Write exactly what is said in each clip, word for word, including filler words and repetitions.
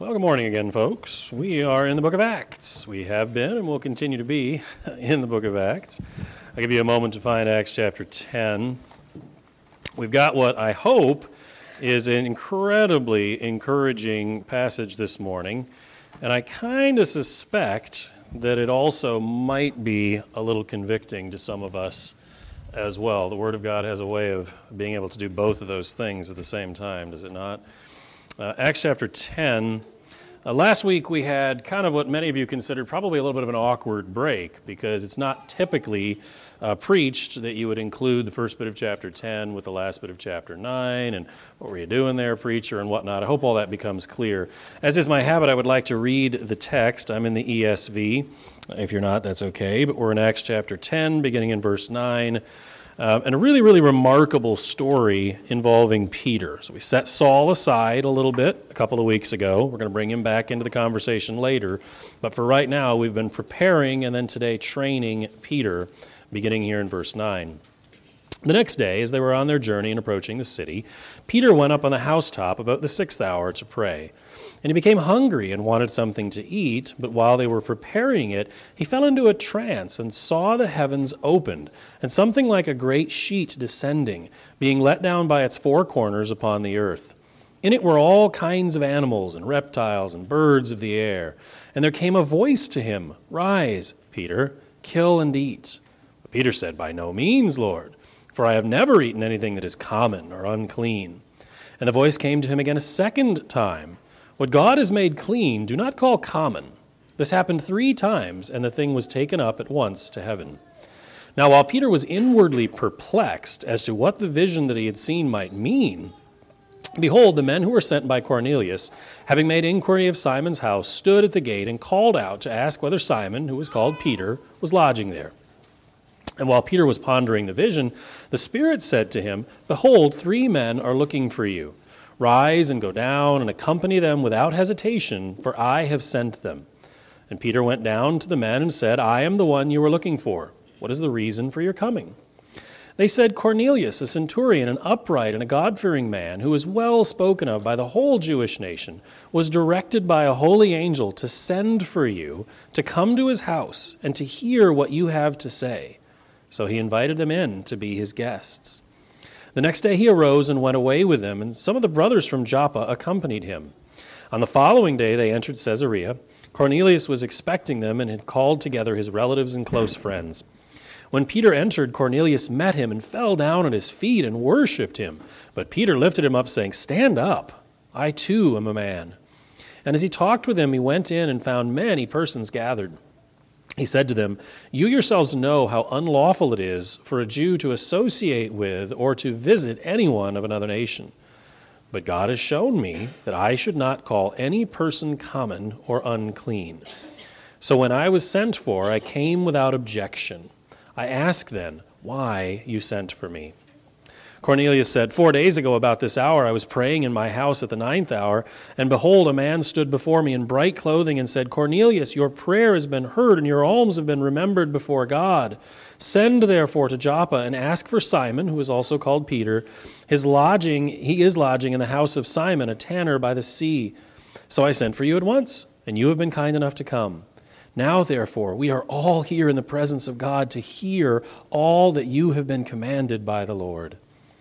Well, good morning again, folks. We are in the book of Acts. We have been and will continue to be in the book of Acts. I'll give you a moment to find Acts chapter ten. We've got what I hope is an incredibly encouraging passage this morning, and I kind of suspect that it also might be a little convicting to some of us as well. The Word of God has a way of being able to do both of those things at the same time, does it not? Uh, Acts chapter ten. Uh, last week we had kind of what many of you considered probably a little bit of an awkward break, because it's not typically uh, preached that you would include the first bit of chapter ten with the last bit of chapter nine, and what were you doing there, preacher, and whatnot. I hope all that becomes clear. As is my habit, I would like to read the text. I'm in the E S V. If you're not, that's okay, but we're in Acts chapter ten, beginning in verse nine. Uh, and a really, really remarkable story involving Peter. So we set Saul aside a little bit a couple of weeks ago. We're going to bring him back into the conversation later. But for right now, we've been preparing and then today training Peter, beginning here in verse nine. The next day, as they were on their journey and approaching the city, Peter went up on the housetop about the sixth hour to pray. And he became hungry and wanted something to eat, but while they were preparing it, he fell into a trance and saw the heavens opened, and something like a great sheet descending, being let down by its four corners upon the earth. In it were all kinds of animals and reptiles and birds of the air. And there came a voice to him, "Rise, Peter, kill and eat." But Peter said, "By no means, Lord, for I have never eaten anything that is common or unclean." And the voice came to him again a second time, "What God has made clean, do not call common." This happened three times, and the thing was taken up at once to heaven. Now while Peter was inwardly perplexed as to what the vision that he had seen might mean, behold, the men who were sent by Cornelius, having made inquiry of Simon's house, stood at the gate and called out to ask whether Simon, who was called Peter, was lodging there. And while Peter was pondering the vision, the Spirit said to him, "Behold, three men are looking for you. Rise and go down and accompany them without hesitation, for I have sent them." And Peter went down to the men and said, "I am the one you were looking for. What is the reason for your coming?" They said, "Cornelius, a centurion, an upright and a God-fearing man, who is well spoken of by the whole Jewish nation, was directed by a holy angel to send for you, to come to his house, and to hear what you have to say." So he invited them in to be his guests. The next day he arose and went away with them, and some of the brothers from Joppa accompanied him. On the following day they entered Caesarea. Cornelius was expecting them and had called together his relatives and close friends. When Peter entered, Cornelius met him and fell down at his feet and worshipped him. But Peter lifted him up, saying, "Stand up, I too am a man." And as he talked with him, he went in and found many persons gathered. He said to them, "You yourselves know how unlawful it is for a Jew to associate with or to visit anyone of another nation. But God has shown me that I should not call any person common or unclean. So when I was sent for, I came without objection. I ask then, why you sent for me?" Cornelius said, "Four days ago about this hour I was praying in my house at the ninth hour, and behold, a man stood before me in bright clothing and said, 'Cornelius, your prayer has been heard, and your alms have been remembered before God. Send therefore to Joppa and ask for Simon, who is also called Peter. His lodging, he is lodging in the house of Simon, a tanner by the sea.' So I sent for you at once, and you have been kind enough to come. Now, therefore, we are all here in the presence of God to hear all that you have been commanded by the Lord."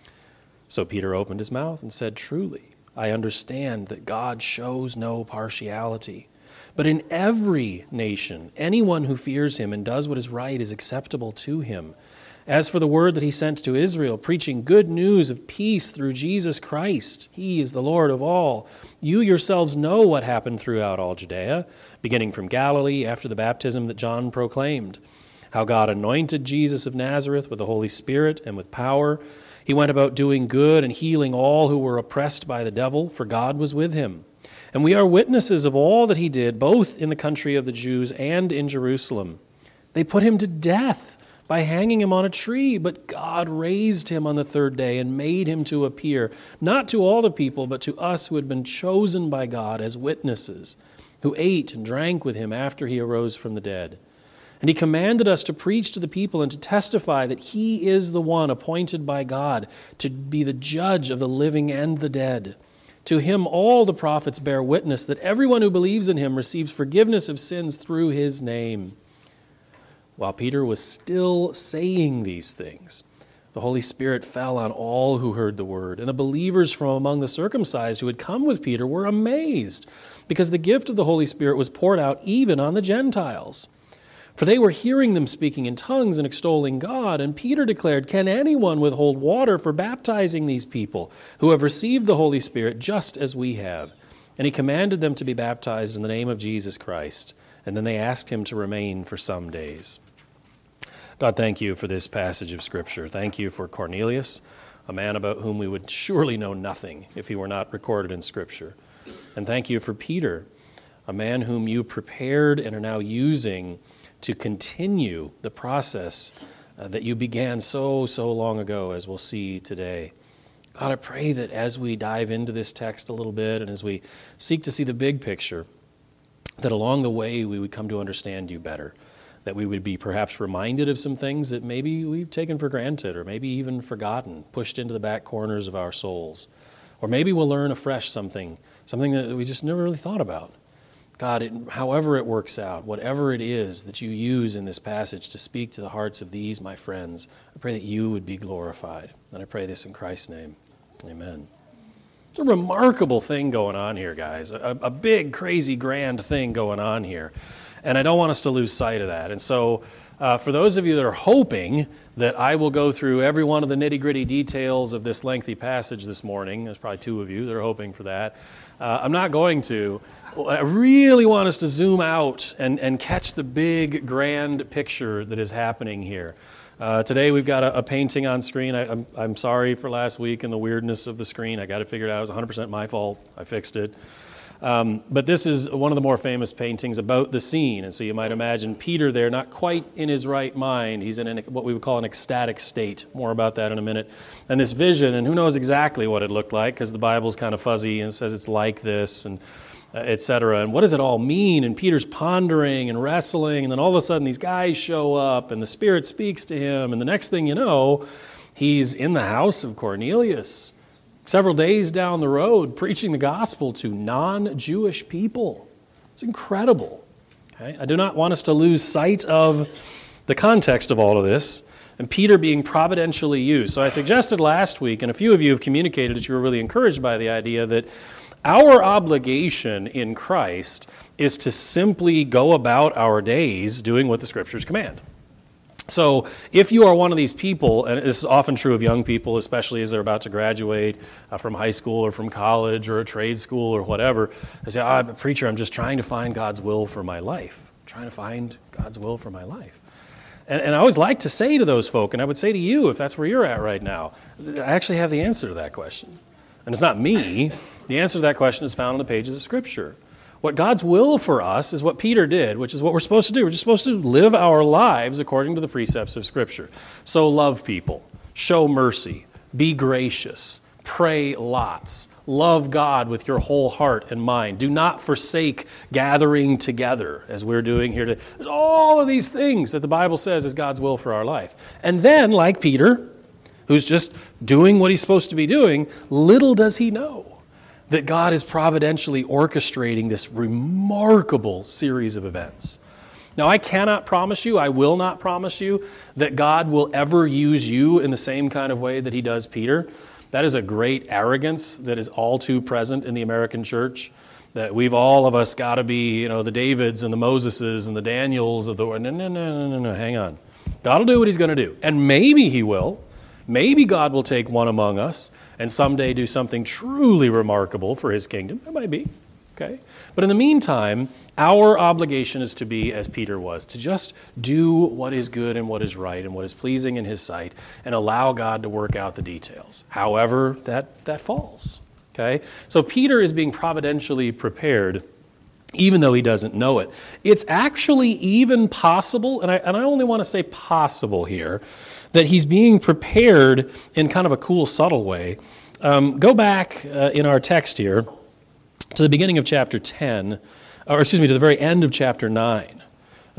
So Peter opened his mouth and said, "Truly, I understand that God shows no partiality. But in every nation, anyone who fears him and does what is right is acceptable to him. As for the word that he sent to Israel, preaching good news of peace through Jesus Christ, he is the Lord of all. You yourselves know what happened throughout all Judea, beginning from Galilee after the baptism that John proclaimed, how God anointed Jesus of Nazareth with the Holy Spirit and with power. He went about doing good and healing all who were oppressed by the devil, for God was with him. And we are witnesses of all that he did, both in the country of the Jews and in Jerusalem. They put him to death by hanging him on a tree, but God raised him on the third day and made him to appear, not to all the people, but to us who had been chosen by God as witnesses, who ate and drank with him after he arose from the dead. And he commanded us to preach to the people and to testify that he is the one appointed by God to be the judge of the living and the dead. To him all the prophets bear witness that everyone who believes in him receives forgiveness of sins through his name." While Peter was still saying these things, the Holy Spirit fell on all who heard the word, and the believers from among the circumcised who had come with Peter were amazed, because the gift of the Holy Spirit was poured out even on the Gentiles. For they were hearing them speaking in tongues and extolling God, and Peter declared, "Can anyone withhold water for baptizing these people who have received the Holy Spirit just as we have?" And he commanded them to be baptized in the name of Jesus Christ, and then they asked him to remain for some days. God, thank you for this passage of Scripture. Thank you for Cornelius, a man about whom we would surely know nothing if he were not recorded in Scripture. And thank you for Peter, a man whom you prepared and are now using to continue the process uh, that you began so, so long ago, as we'll see today. God, I pray that as we dive into this text a little bit and as we seek to see the big picture, that along the way we would come to understand you better, that we would be perhaps reminded of some things that maybe we've taken for granted or maybe even forgotten, pushed into the back corners of our souls. Or maybe we'll learn afresh something, something that we just never really thought about. God, it, however it works out, whatever it is that you use in this passage to speak to the hearts of these, my friends, I pray that you would be glorified. And I pray this in Christ's name. Amen. It's a remarkable thing going on here, guys. A, a big, crazy, grand thing going on here. And I don't want us to lose sight of that. And so uh, for those of you that are hoping that I will go through every one of the nitty-gritty details of this lengthy passage this morning, there's probably two of you that are hoping for that, uh, I'm not going to. I really want us to zoom out and, and catch the big, grand picture that is happening here. Uh, today we've got a, a painting on screen. I, I'm, I'm sorry for last week and the weirdness of the screen. I got it figured out. It was one hundred percent my fault. I fixed it. Um, but this is one of the more famous paintings about the scene. And so you might imagine Peter there, not quite in his right mind. He's in an, what we would call an ecstatic state. More about that in a minute. And this vision, and who knows exactly what it looked like, because the Bible's kind of fuzzy and it says it's like this, and uh, et cetera. And what does it all mean? And Peter's pondering and wrestling, and then all of a sudden these guys show up, and the Spirit speaks to him, and the next thing you know, he's in the house of Cornelius, several days down the road, preaching the gospel to non-Jewish people. It's incredible. Okay? I do not want us to lose sight of the context of all of this, and Peter being providentially used. So I suggested last week, and a few of you have communicated that you were really encouraged by the idea that our obligation in Christ is to simply go about our days doing what the Scriptures command. So if you are one of these people, and this is often true of young people, especially as they're about to graduate uh, from high school or from college or a trade school or whatever, they say, oh, I'm a preacher, I'm just trying to find God's will for my life. I'm trying to find God's will for my life. And, and I always like to say to those folk, and I would say to you, if that's where you're at right now, I actually have the answer to that question. And it's not me. The answer to that question is found in the pages of Scripture. What God's will for us is what Peter did, which is what we're supposed to do. We're just supposed to live our lives according to the precepts of Scripture. So love people, show mercy, be gracious, pray lots, love God with your whole heart and mind. Do not forsake gathering together, as we're doing here today. There's all of these things that the Bible says is God's will for our life. And then, like Peter, who's just doing what he's supposed to be doing, little does he know that God is providentially orchestrating this remarkable series of events. Now, I cannot promise you, I will not promise you, that God will ever use you in the same kind of way that he does Peter. That is a great arrogance that is all too present in the American church, that we've all of us got to be, you know, the Davids and the Moseses and the Daniels of the world. No, no, no, no, no, no, hang on. God will do what he's going to do. And maybe he will. Maybe God will take one among us and someday do something truly remarkable for his kingdom. That might be, okay? But in the meantime, our obligation is to be as Peter was, to just do what is good and what is right and what is pleasing in his sight and allow God to work out the details, however that, that falls, okay? So Peter is being providentially prepared even though he doesn't know it. It's actually even possible, and I, and I only want to say possible here, that he's being prepared in kind of a cool, subtle way. Um, go back uh, in our text here to the beginning of chapter ten, or excuse me, to the very end of chapter nine.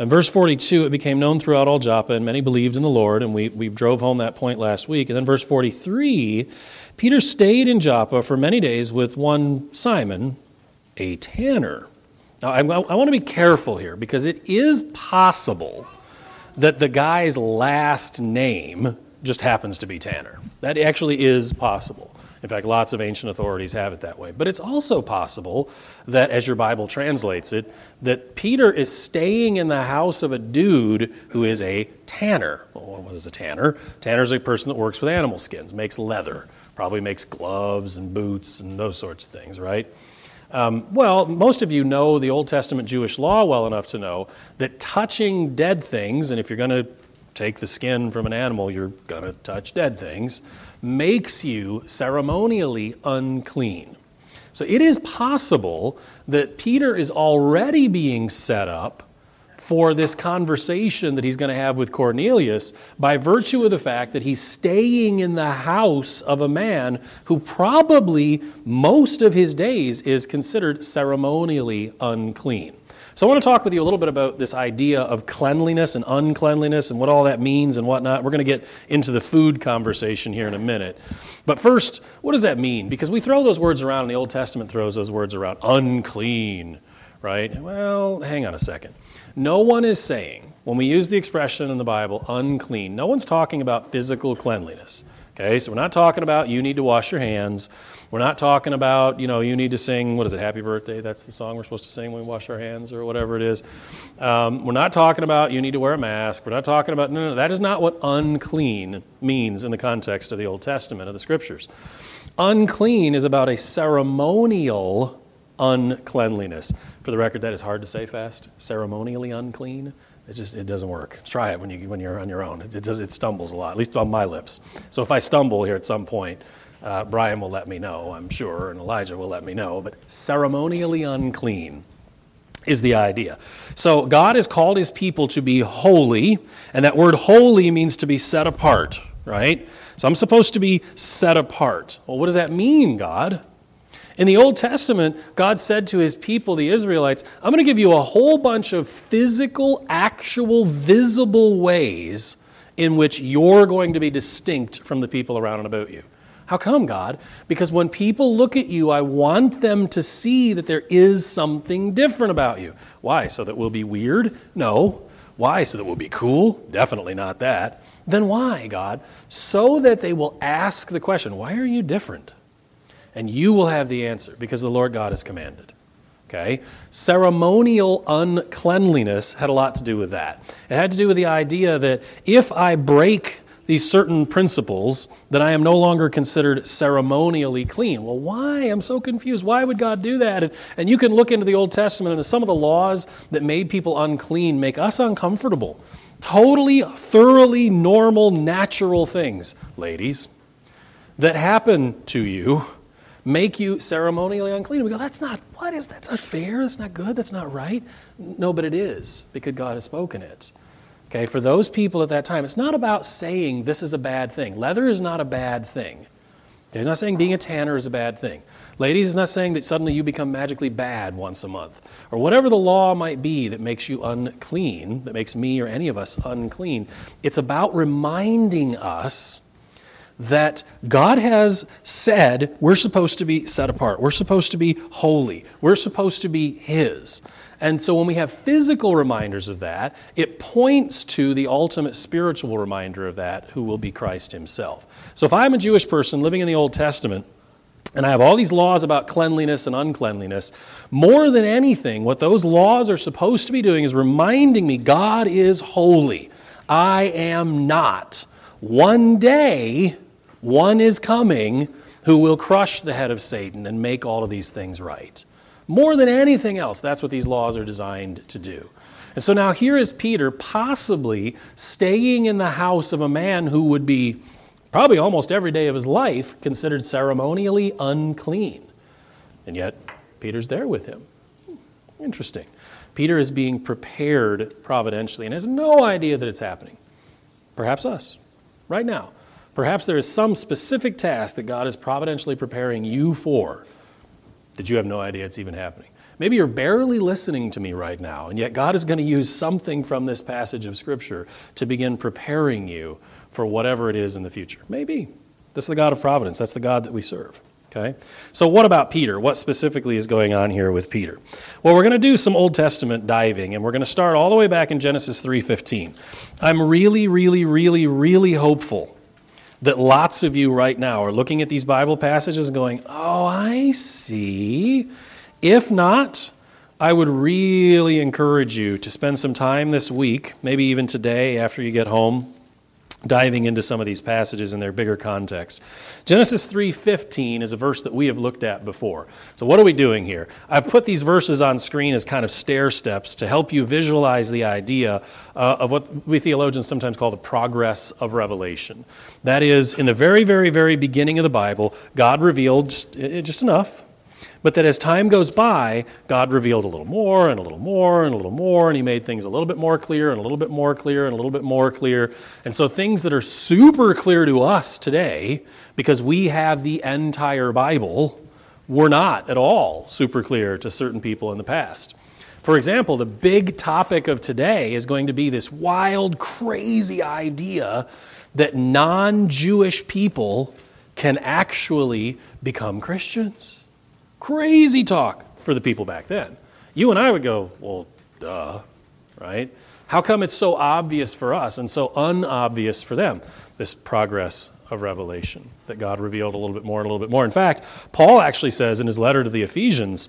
In verse forty-two, it became known throughout all Joppa, and many believed in the Lord, and we, we drove home that point last week. And then verse forty-three, Peter stayed in Joppa for many days with one Simon, a tanner. Now, I, I want to be careful here, because it is possible that the guy's last name just happens to be Tanner. That actually is possible. In fact, lots of ancient authorities have it that way. But it's also possible that, as your Bible translates it, that Peter is staying in the house of a dude who is a tanner. Well, what is a tanner? Tanner is a person that works with animal skins, makes leather, probably makes gloves and boots and those sorts of things, right? Um, well, most of you know the Old Testament Jewish law well enough to know that touching dead things, and if you're going to take the skin from an animal, you're going to touch dead things, makes you ceremonially unclean. So it is possible that Peter is already being set up for this conversation that he's going to have with Cornelius by virtue of the fact that he's staying in the house of a man who probably most of his days is considered ceremonially unclean. So I want to talk with you a little bit about this idea of cleanliness and uncleanliness and what all that means and whatnot. We're going to get into the food conversation here in a minute. But first, what does that mean? Because we throw those words around, and the Old Testament throws those words around, unclean, right? Well, hang on a second. No one is saying, when we use the expression in the Bible, unclean, no one's talking about physical cleanliness. Okay, so we're not talking about you need to wash your hands. We're not talking about, you know, you need to sing, what is it, Happy Birthday? That's the song we're supposed to sing when we wash our hands or whatever it is. Um, we're not talking about you need to wear a mask. We're not talking about, no, no, no, that is not what unclean means in the context of the Old Testament, of the Scriptures. Unclean is about a ceremonial uncleanliness. For the record, that is hard to say fast. Ceremonially unclean. It just it doesn't work. Try it when you when you're on your own. It, it does it stumbles a lot, at least on my lips. So if I stumble here at some point, uh, Brian will let me know, I'm sure, and Elijah will let me know. But ceremonially unclean is the idea. So God has called his people to be holy, and that word holy means to be set apart, right? So I'm supposed to be set apart. Well, what does that mean, God? In the Old Testament, God said to his people, the Israelites, I'm going to give you a whole bunch of physical, actual, visible ways in which you're going to be distinct from the people around and about you. How come, God? Because when people look at you, I want them to see that there is something different about you. Why? So that we'll be weird? No. Why? So that we'll be cool? Definitely not that. Then why, God? So that they will ask the question, why are you different? And you will have the answer, because the Lord God has commanded. Okay? Ceremonial uncleanliness had a lot to do with that. It had to do with the idea that if I break these certain principles, then I am no longer considered ceremonially clean. Well, why? I'm so confused. Why would God do that? And, and you can look into the Old Testament, and some of the laws that made people unclean make us uncomfortable. Totally, thoroughly normal, natural things, ladies, that happen to you make you ceremonially unclean. We go, that's not, what is, that's not fair, that's not good, that's not right. No, but it is, because God has spoken it. Okay, for those people at that time, it's not about saying this is a bad thing. Leather is not a bad thing. Okay, he's not saying being a tanner is a bad thing. Ladies, he's not saying that suddenly you become magically bad once a month. Or whatever the law might be that makes you unclean, that makes me or any of us unclean. It's about reminding us that God has said we're supposed to be set apart. We're supposed to be holy. We're supposed to be his. And so when we have physical reminders of that, it points to the ultimate spiritual reminder of that, who will be Christ himself. So if I'm a Jewish person living in the Old Testament, and I have all these laws about cleanliness and uncleanliness, more than anything, what those laws are supposed to be doing is reminding me God is holy. I am not. One day, one is coming who will crush the head of Satan and make all of these things right. More than anything else, that's what these laws are designed to do. And so now here is Peter possibly staying in the house of a man who would be probably almost every day of his life considered ceremonially unclean. And yet, Peter's there with him. Interesting. Peter is being prepared providentially and has no idea that it's happening. Perhaps us, right now. Perhaps there is some specific task that God is providentially preparing you for that you have no idea it's even happening. Maybe you're barely listening to me right now, and yet God is going to use something from this passage of Scripture to begin preparing you for whatever it is in the future. Maybe. This is the God of providence. That's the God that we serve. Okay? So what about Peter? What specifically is going on here with Peter? Well, we're going to do some Old Testament diving, and we're going to start all the way back in Genesis three fifteen. I'm really, really, really, really hopeful that lots of you right now are looking at these Bible passages and going, oh, I see. If not, I would really encourage you to spend some time this week, maybe even today after you get home, diving into some of these passages in their bigger context. Genesis three fifteen is a verse that we have looked at before. So what are we doing here? I've put these verses on screen as kind of stair steps to help you visualize the idea uh, of what we theologians sometimes call the progress of revelation. That is, in the very, very, very beginning of the Bible, God revealed just, just enough. But that as time goes by, God revealed a little more and a little more and a little more, and he made things a little bit more clear and a little bit more clear and a little bit more clear. And so things that are super clear to us today, because we have the entire Bible, were not at all super clear to certain people in the past. For example, the big topic of today is going to be this wild, crazy idea that non-Jewish people can actually become Christians. Crazy talk for the people back then. You and I would go, well, duh, right? How come it's so obvious for us and so unobvious for them, this progress of revelation, that God revealed a little bit more and a little bit more? In fact, Paul actually says in his letter to the Ephesians,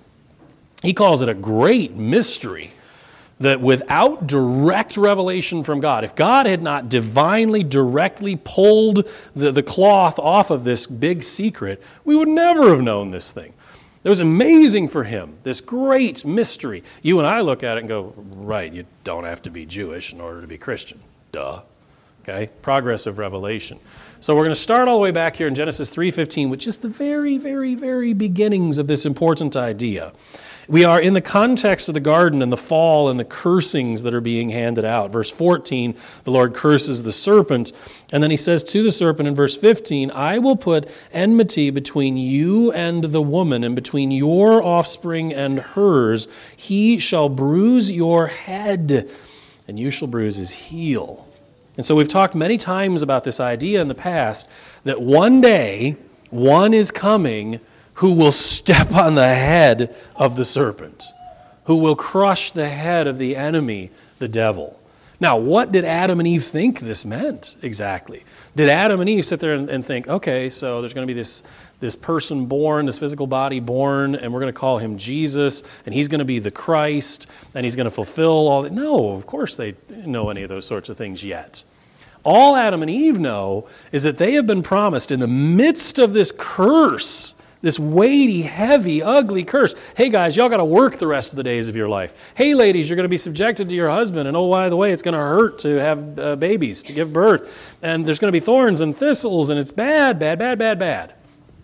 he calls it a great mystery that without direct revelation from God, if God had not divinely, directly pulled the, the cloth off of this big secret, we would never have known this thing. It was amazing for him, this great mystery. You and I look at it and go, right, you don't have to be Jewish in order to be Christian. Duh. Okay? Progress of revelation. So we're going to start all the way back here in Genesis three fifteen with just the very, very, very beginnings of this important idea. We are in the context of the garden and the fall and the cursings that are being handed out. Verse fourteen, the Lord curses the serpent, and then he says to the serpent in verse fifteen, I will put enmity between you and the woman, and between your offspring and hers. He shall bruise your head, and you shall bruise his heel. And so we've talked many times about this idea in the past that one day, one is coming who will step on the head of the serpent, who will crush the head of the enemy, the devil. Now, what did Adam and Eve think this meant exactly? Did Adam and Eve sit there and, and think, okay, so there's going to be this, this person born, this physical body born, and we're going to call him Jesus, and he's going to be the Christ, and he's going to fulfill all that? No, of course they didn't know any of those sorts of things yet. All Adam and Eve know is that they have been promised in the midst of this curse, this weighty, heavy, ugly curse. Hey guys, y'all got to work the rest of the days of your life. Hey ladies, you're going to be subjected to your husband, and oh, by the way, it's going to hurt to have uh, babies, to give birth. And there's going to be thorns and thistles, and it's bad, bad, bad, bad, bad.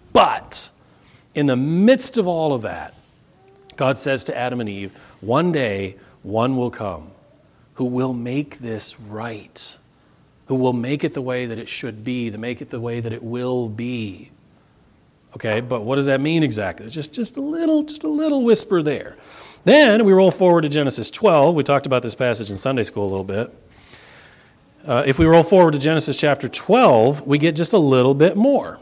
But in the midst of all of that, God says to Adam and Eve, one day one will come who will make this right, who will make it the way that it should be, to make it the way that it will be. Okay, but what does that mean exactly? It's just, just a little, just a little whisper there. Then we roll forward to Genesis twelve. We talked about this passage in Sunday school a little bit. Uh, if we roll forward to Genesis chapter twelve, we get just a little bit more.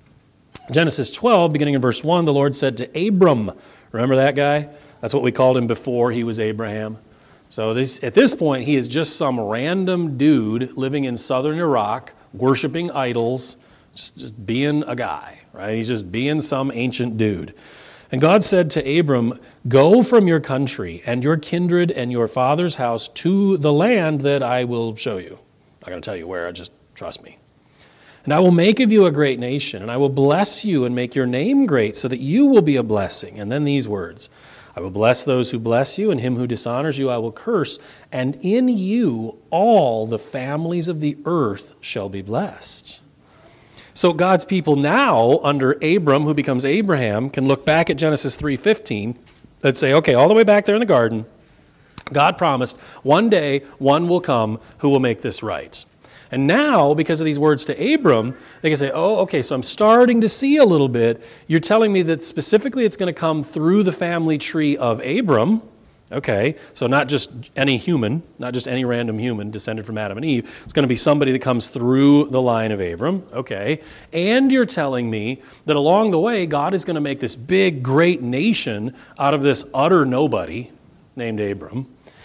Genesis twelve, beginning in verse one, the Lord said to Abram, remember that guy? That's what we called him before he was Abraham. So this, at this point, he is just some random dude living in southern Iraq, worshiping idols, just, just being a guy. Right? He's just being some ancient dude. And God said to Abram, go from your country and your kindred and your father's house to the land that I will show you. I'm not going to tell you where, just trust me. And I will make of you a great nation, and I will bless you and make your name great so that you will be a blessing. And then these words, I will bless those who bless you, and him who dishonors you I will curse. And in you all the families of the earth shall be blessed. So God's people now, under Abram, who becomes Abraham, can look back at Genesis three fifteen and say, okay, all the way back there in the garden, God promised one day one will come who will make this right. And now, because of these words to Abram, they can say, oh, okay, so I'm starting to see a little bit. You're telling me that specifically it's going to come through the family tree of Abram. Okay, so not just any human, not just any random human descended from Adam and Eve. It's going to be somebody that comes through the line of Abram. Okay, and you're telling me that along the way, God is going to make this big, great nation out of this utter nobody named Abram.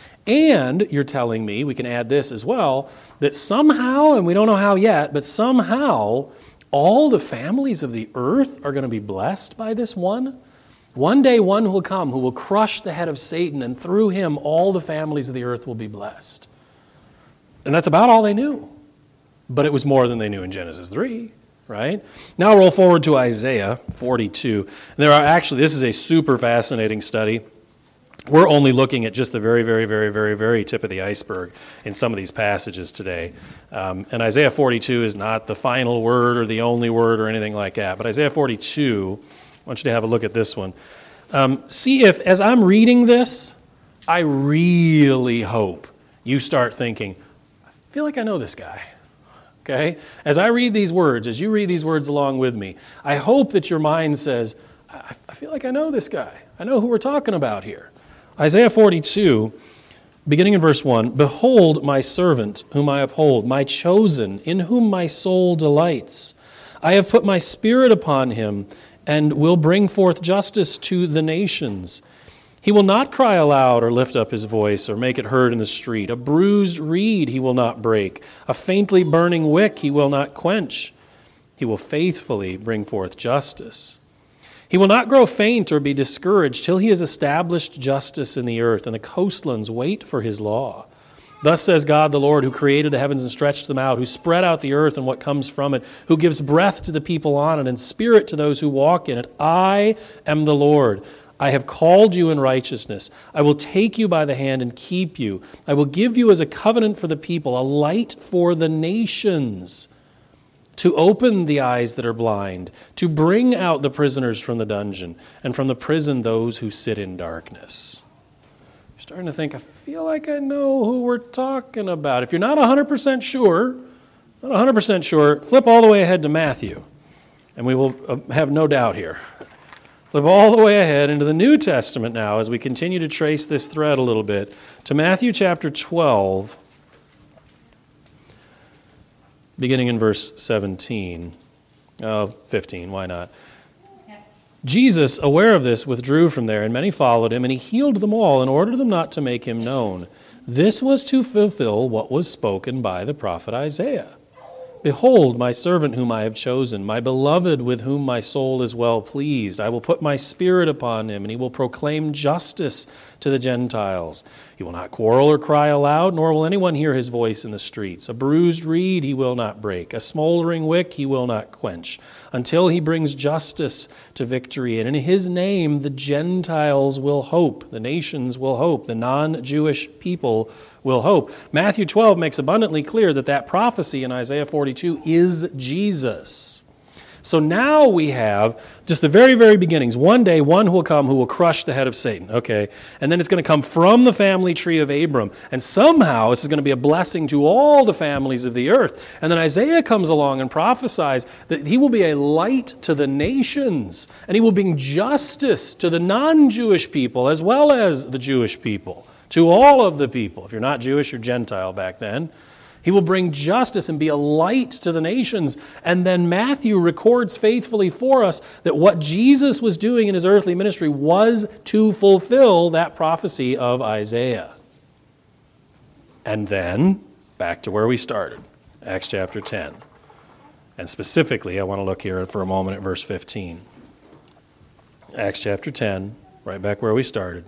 And you're telling me, we can add this as well, that somehow, and we don't know how yet, but somehow all the families of the earth are going to be blessed by this one. One day one will come who will crush the head of Satan, and through him all the families of the earth will be blessed. And that's about all they knew. But it was more than they knew in Genesis three, right? Now roll forward to Isaiah forty-two. And there are actually, this is a super fascinating study. We're only looking at just the very, very, very, very, very tip of the iceberg in some of these passages today. Um, and Isaiah forty-two is not the final word or the only word or anything like that. But Isaiah forty-two, I want you to have a look at this one. Um, see if, as I'm reading this, I really hope you start thinking, I feel like I know this guy. Okay? As I read these words, as you read these words along with me, I hope that your mind says, I, I feel like I know this guy. I know who we're talking about here. Isaiah forty-two, beginning in verse one, "Behold my servant, whom I uphold, my chosen, in whom my soul delights. I have put my spirit upon him, and will bring forth justice to the nations. He will not cry aloud or lift up his voice or make it heard in the street. A bruised reed he will not break. A faintly burning wick he will not quench. He will faithfully bring forth justice. He will not grow faint or be discouraged till he has established justice in the earth, and the coastlands wait for his law. Thus says God the Lord, who created the heavens and stretched them out, who spread out the earth and what comes from it, who gives breath to the people on it and spirit to those who walk in it. I am the Lord. I have called you in righteousness. I will take you by the hand and keep you. I will give you as a covenant for the people, a light for the nations, to open the eyes that are blind, to bring out the prisoners from the dungeon, and from the prison those who sit in darkness." You're starting to think, I feel like I know who we're talking about. If you're not one hundred percent sure, not one hundred percent sure, flip all the way ahead to Matthew, and we will have no doubt here. Flip all the way ahead into the New Testament now as we continue to trace this thread a little bit to Matthew chapter twelve, beginning in verse seventeen. Oh, fifteen, why not? Jesus, aware of this, withdrew from there, and many followed him, and he healed them all and ordered them not to make him known. This was to fulfill what was spoken by the prophet Isaiah. "Behold, my servant whom I have chosen, my beloved with whom my soul is well pleased. I will put my spirit upon him, and he will proclaim justice to the Gentiles. He will not quarrel or cry aloud, nor will anyone hear his voice in the streets. A bruised reed he will not break, a smoldering wick he will not quench, until he brings justice to victory. And in his name the Gentiles will hope, the nations will hope, the non-Jewish people will hope." Matthew twelve makes abundantly clear that that prophecy in Isaiah forty-two is Jesus. So now we have just the very, very beginnings. One day, one will come who will crush the head of Satan, okay? And then it's going to come from the family tree of Abram. And somehow this is going to be a blessing to all the families of the earth. And then Isaiah comes along and prophesies that he will be a light to the nations. And he will bring justice to the non-Jewish people as well as the Jewish people. To all of the people. If you're not Jewish, you're Gentile back then. He will bring justice and be a light to the nations. And then Matthew records faithfully for us that what Jesus was doing in his earthly ministry was to fulfill that prophecy of Isaiah. And then, back to where we started, Acts chapter ten. And specifically, I want to look here for a moment at verse fifteen. Acts chapter ten, right back where we started.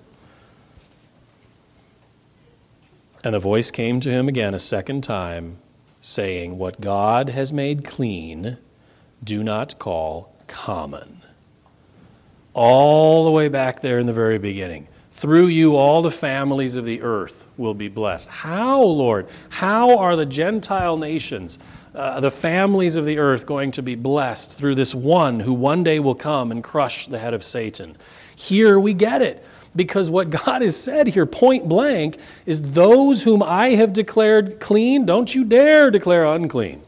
"And the voice came to him again a second time, saying, What God has made clean, do not call common." All the way back there in the very beginning. Through you, all the families of the earth will be blessed. How, Lord? How are the Gentile nations, uh, the families of the earth, going to be blessed through this one who one day will come and crush the head of Satan? Here we get it. Because what God has said here, point blank, is those whom I have declared clean, don't you dare declare unclean.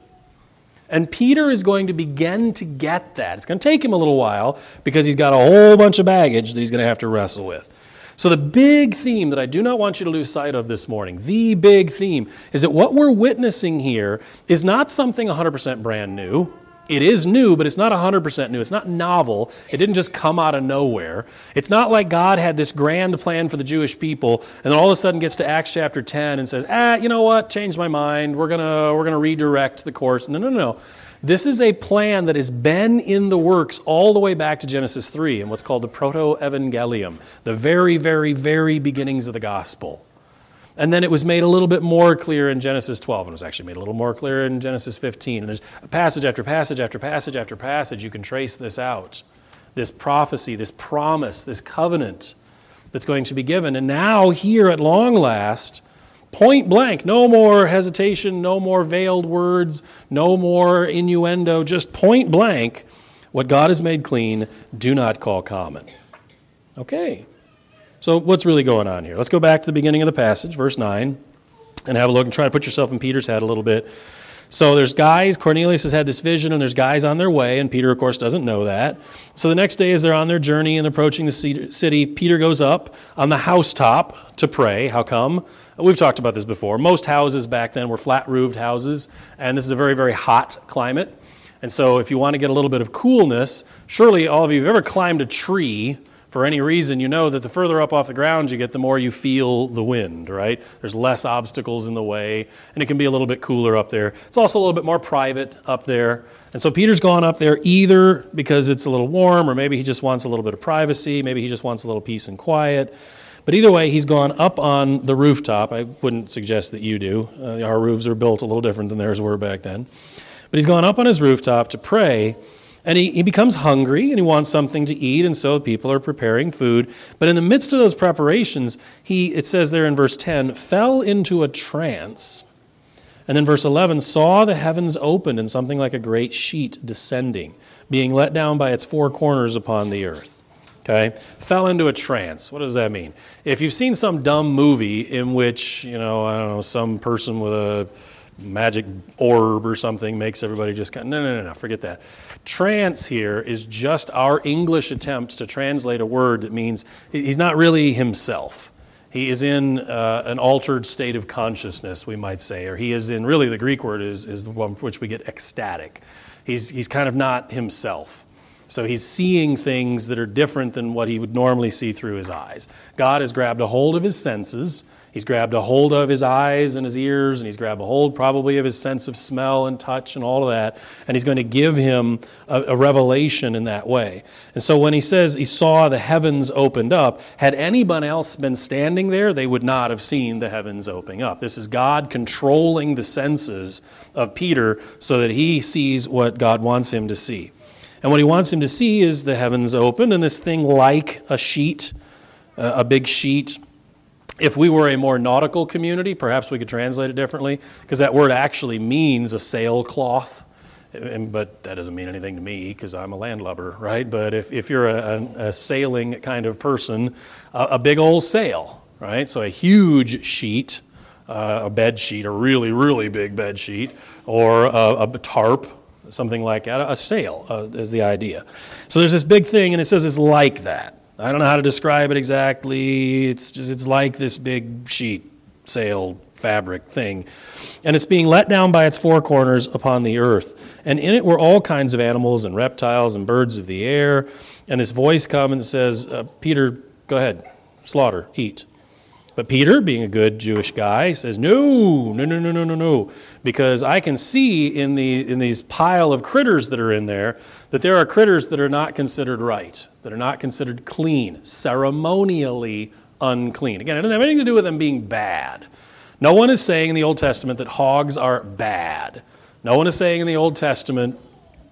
And Peter is going to begin to get that. It's going to take him a little while because he's got a whole bunch of baggage that he's going to have to wrestle with. So the big theme that I do not want you to lose sight of this morning, the big theme, is that what we're witnessing here is not something one hundred percent brand new. It is new, but it's not one hundred percent new. It's not novel. It didn't just come out of nowhere. It's not like God had this grand plan for the Jewish people and then all of a sudden gets to Acts chapter ten and says, ah, you know what, changed my mind. We're going to we're gonna redirect the course. No, no, no. This is a plan that has been in the works all the way back to Genesis three and what's called the Proto-Evangelium, the very, very, very beginnings of the gospel. And then it was made a little bit more clear in Genesis twelve, and it was actually made a little more clear in Genesis fifteen. And there's passage after passage after passage after passage. You can trace this out, this prophecy, this promise, this covenant that's going to be given. And now here at long last, point blank, no more hesitation, no more veiled words, no more innuendo, just point blank, what God has made clean, do not call common. Okay. So what's really going on here? Let's go back to the beginning of the passage, verse nine, and have a look and try to put yourself in Peter's head a little bit. So there's guys, Cornelius has had this vision, and there's guys on their way, and Peter, of course, doesn't know that. So the next day as they're on their journey and approaching the city, Peter goes up on the housetop to pray. How come? We've talked about this before. Most houses back then were flat-roofed houses, and this is a very, very hot climate. And so if you want to get a little bit of coolness, surely all of you have ever climbed a tree for any reason, you know that the further up off the ground you get, the more you feel the wind, right? There's less obstacles in the way, and it can be a little bit cooler up there. It's also a little bit more private up there. And so Peter's gone up there either because it's a little warm, or maybe he just wants a little bit of privacy, maybe he just wants a little peace and quiet. But either way, he's gone up on the rooftop. I wouldn't suggest that you do. Uh, our roofs are built a little different than theirs were back then. But he's gone up on his rooftop to pray. And he, he becomes hungry, and he wants something to eat, and so people are preparing food. But in the midst of those preparations, he, it says there in verse ten, fell into a trance. And then verse eleven, saw the heavens opened and something like a great sheet descending, being let down by its four corners upon the earth. Okay? Fell into a trance. What does that mean? If you've seen some dumb movie in which, you know, I don't know, some person with a magic orb or something makes everybody just kind of, no, no, no, no, forget that. Trance here is just our English attempt to translate a word that means he's not really himself. He is in uh, an altered state of consciousness, we might say, or he is in, really the Greek word is, is the one for which we get ecstatic. He's, he's kind of not himself. So he's seeing things that are different than what he would normally see through his eyes. God has grabbed a hold of his senses. He's grabbed a hold of his eyes and his ears, and he's grabbed a hold probably of his sense of smell and touch and all of that, and he's going to give him a, a revelation in that way. And so when he says he saw the heavens opened up, had anyone else been standing there, they would not have seen the heavens opening up. This is God controlling the senses of Peter so that he sees what God wants him to see. And what he wants him to see is the heavens open, and this thing like a sheet, uh, a big sheet. If we were a more nautical community, perhaps we could translate it differently, because that word actually means a sailcloth. And, but that doesn't mean anything to me because I'm a landlubber, right? But if, if you're a, a, a sailing kind of person, a, a big old sail, right? So a huge sheet, uh, a bed sheet, a really, really big bed sheet, or a, a tarp, something like that, a sail uh, is the idea. So there's this big thing, and it says it's like that. I don't know how to describe it exactly. It's just it's like this big sheet, sail, fabric thing. And it's being let down by its four corners upon the earth. And in it were all kinds of animals and reptiles and birds of the air. And this voice comes and says, uh, Peter, go ahead, slaughter, eat. But Peter, being a good Jewish guy, says, no, no, no, no, no, no, no. Because I can see in the in these pile of critters that are in there that there are critters that are not considered right, that are not considered clean, ceremonially unclean. Again, it doesn't have anything to do with them being bad. No one is saying in the Old Testament that hogs are bad. No one is saying in the Old Testament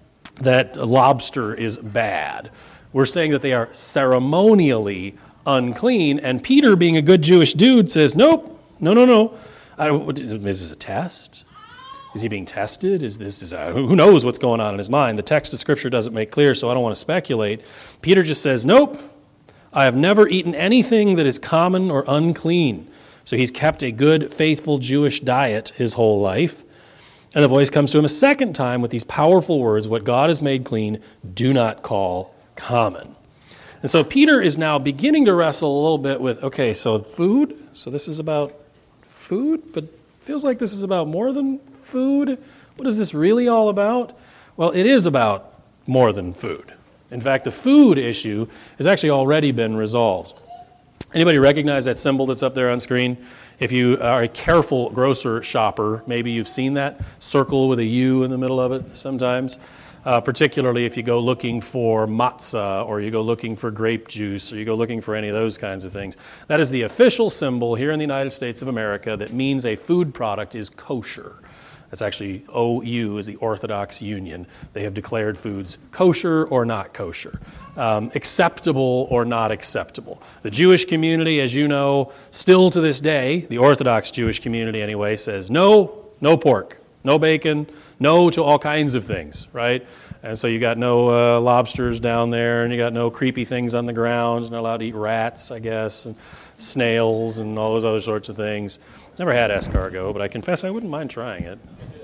that lobster is bad. We're saying that they are ceremonially unclean, and Peter, being a good Jewish dude, says, nope, no, no, no. I, is this a test? Is he being tested? Is this, is, uh, who knows what's going on in his mind? The text of Scripture doesn't make clear, so I don't want to speculate. Peter just says, nope, I have never eaten anything that is common or unclean. So he's kept a good, faithful Jewish diet his whole life. And the voice comes to him a second time with these powerful words, what God has made clean, do not call common. And so Peter is now beginning to wrestle a little bit with, okay, so food, so this is about food, but feels like this is about more than food. What is this really all about? Well, it is about more than food. In fact, the food issue has actually already been resolved. Anybody recognize that symbol that's up there on screen? If you are a careful grocer shopper, maybe you've seen that circle with a U in the middle of it sometimes, uh, particularly if you go looking for matzah or you go looking for grape juice or you go looking for any of those kinds of things. That is the official symbol here in the United States of America that means a food product is kosher. That's actually O U is the Orthodox Union. They have declared foods kosher or not kosher, um, acceptable or not acceptable. The Jewish community, as you know, still to this day, the Orthodox Jewish community anyway, says no, no pork, no bacon, no to all kinds of things, right? And so you got no uh, lobsters down there, and you got no creepy things on the ground. You're not allowed to eat rats, I guess, and snails and all those other sorts of things. Never had escargot, but I confess I wouldn't mind trying it.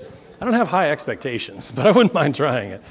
I don't have high expectations, but I wouldn't mind trying it.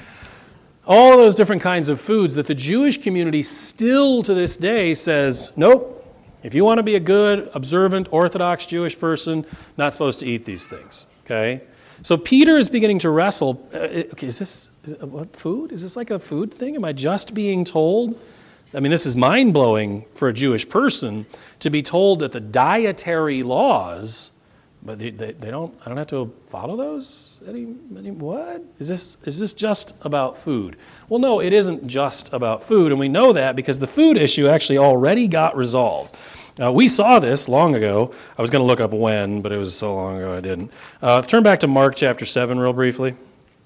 All those different kinds of foods that the Jewish community still to this day says, nope, if you want to be a good, observant, Orthodox Jewish person, not supposed to eat these things, okay? So Peter is beginning to wrestle, uh, okay, is this, is it, what, food? Is this like a food thing? Am I just being told? I mean, this is mind-blowing for a Jewish person to be told that the dietary laws, but they, they, they don't, I don't have to follow those? Any, any, what? Is this, is this just about food? Well, no, it isn't just about food, and we know that because the food issue actually already got resolved. Uh, we saw this long ago. I was going to look up when, but it was so long ago I didn't. Uh, turn back to Mark chapter seven real briefly.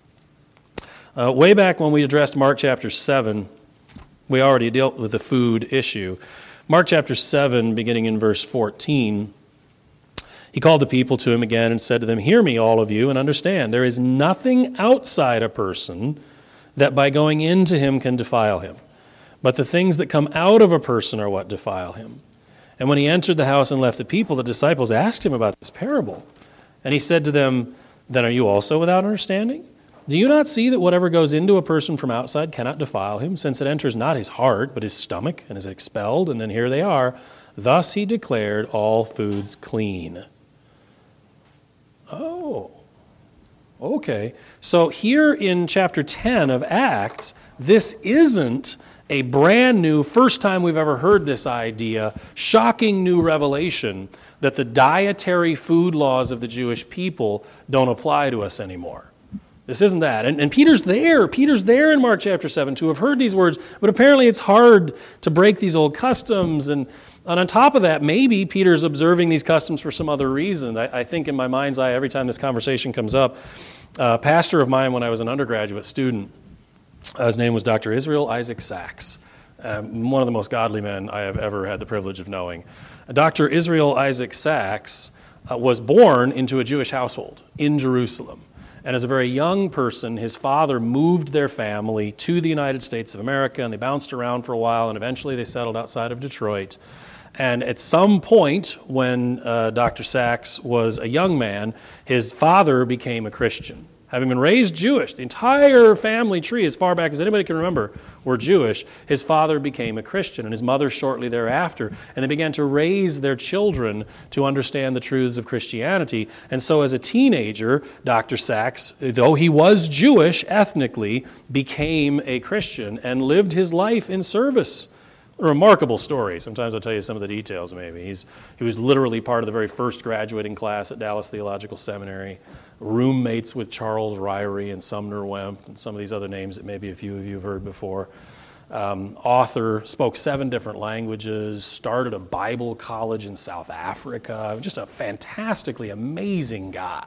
Uh, way back when we addressed Mark chapter seven, we already dealt with the food issue. Mark chapter seven, beginning in verse fourteen, he called the people to him again and said to them, hear me, all of you, and understand, there is nothing outside a person that by going into him can defile him. But the things that come out of a person are what defile him. And when he entered the house and left the people, the disciples asked him about this parable. And he said to them, then are you also without understanding? Do you not see that whatever goes into a person from outside cannot defile him, since it enters not his heart, but his stomach, and is expelled, and then here they are. Thus he declared all foods clean. Oh, okay. So here in chapter ten of Acts, this isn't a brand new, first time we've ever heard this idea, shocking new revelation that the dietary food laws of the Jewish people don't apply to us anymore. This isn't that. And, and Peter's there. Peter's there in Mark chapter seven to have heard these words, but apparently it's hard to break these old customs. And, and on top of that, maybe Peter's observing these customs for some other reason. I, I think in my mind's eye, every time this conversation comes up, a pastor of mine when I was an undergraduate student, uh, his name was Doctor Israel Isaac Sachs, um, one of the most godly men I have ever had the privilege of knowing. Doctor Israel Isaac Sachs uh, was born into a Jewish household in Jerusalem. And as a very young person, his father moved their family to the United States of America, and they bounced around for a while, and eventually they settled outside of Detroit. And at some point, when uh, Doctor Sachs was a young man, his father became a Christian. Having been raised Jewish, the entire family tree, as far back as anybody can remember, were Jewish. His father became a Christian, and his mother shortly thereafter. And they began to raise their children to understand the truths of Christianity. And so as a teenager, Doctor Sachs, though he was Jewish ethnically, became a Christian and lived his life in service. A remarkable story. Sometimes I'll tell you some of the details maybe. He's, he was literally part of the very first graduating class at Dallas Theological Seminary, roommates with Charles Ryrie and Sumner Wemp and some of these other names that maybe a few of you have heard before. Um, author, spoke seven different languages, started a Bible college in South Africa. Just a fantastically amazing guy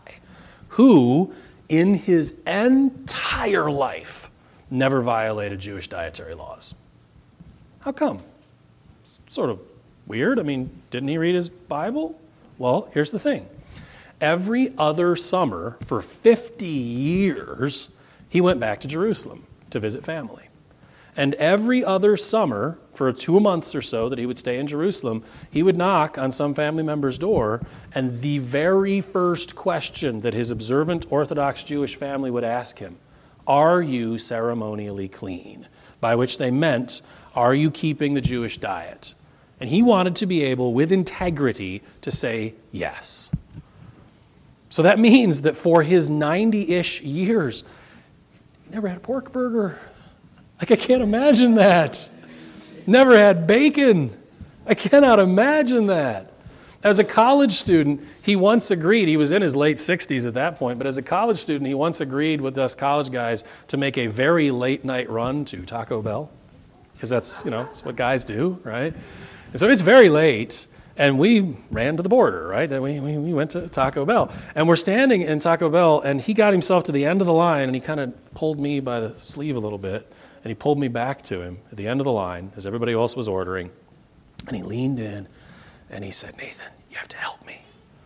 who, in his entire life, never violated Jewish dietary laws. How come? It's sort of weird. I mean, didn't he read his Bible? Well, here's the thing. Every other summer for fifty years, he went back to Jerusalem to visit family. And every other summer, for two months or so that he would stay in Jerusalem, he would knock on some family member's door, and the very first question that his observant Orthodox Jewish family would ask him, are you ceremonially clean? By which they meant, are you keeping the Jewish diet? And he wanted to be able, with integrity, to say yes. So that means that for his ninety-ish years, he never had a pork burger. Like, I can't imagine that. Never had bacon. I cannot imagine that. As a college student, he once agreed, he was in his late sixties at that point, but as a college student, he once agreed with us college guys to make a very late night run to Taco Bell, because that's, you know, that's what guys do, right? And so it's very late, and we ran to the border, right? We, we, we went to Taco Bell. And we're standing in Taco Bell, and he got himself to the end of the line, and he kind of pulled me by the sleeve a little bit, and he pulled me back to him at the end of the line as everybody else was ordering. And he leaned in, and he said, Nathan, you have to help me.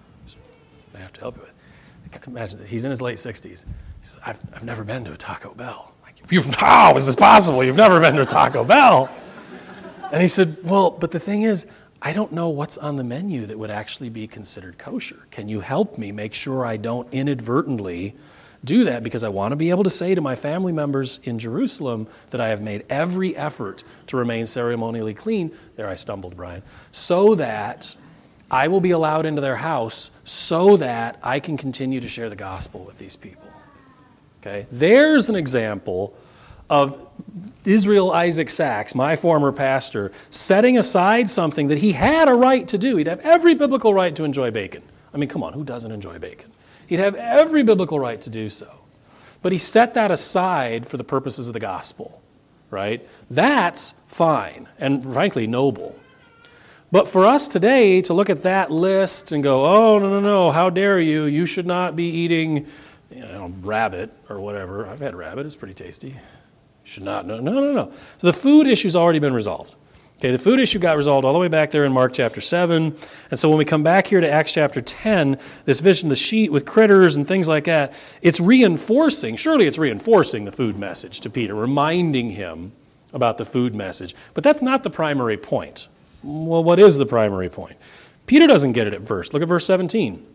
I have to help you with. I can imagine that he's in his late sixties. He says, I've, I've never been to a Taco Bell. Like, You've, how is this possible? You've never been to a Taco Bell. And he said, well, but the thing is, I don't know what's on the menu that would actually be considered kosher. Can you help me make sure I don't inadvertently do that, because I want to be able to say to my family members in Jerusalem that I have made every effort to remain ceremonially clean. There I stumbled, Brian. So that I will be allowed into their house so that I can continue to share the gospel with these people. Okay? There's an example of Israel Isaac Sachs, my former pastor, setting aside something that he had a right to do. He'd have every biblical right to enjoy bacon. I mean, come on, who doesn't enjoy bacon? He'd have every biblical right to do so. But he set that aside for the purposes of the gospel, right? That's fine and, frankly, noble. But for us today to look at that list and go, oh, no, no, no, how dare you? You should not be eating, you know, rabbit or whatever. I've had rabbit. It's pretty tasty. You should not. No, no, no, no. So the food issue's already been resolved. Okay, the food issue got resolved all the way back there in Mark chapter seven. And so when we come back here to Acts chapter ten, this vision of the sheet with critters and things like that, it's reinforcing, surely it's reinforcing the food message to Peter, reminding him about the food message. But that's not the primary point. Well, what is the primary point? Peter doesn't get it at first. Look at verse seventeen.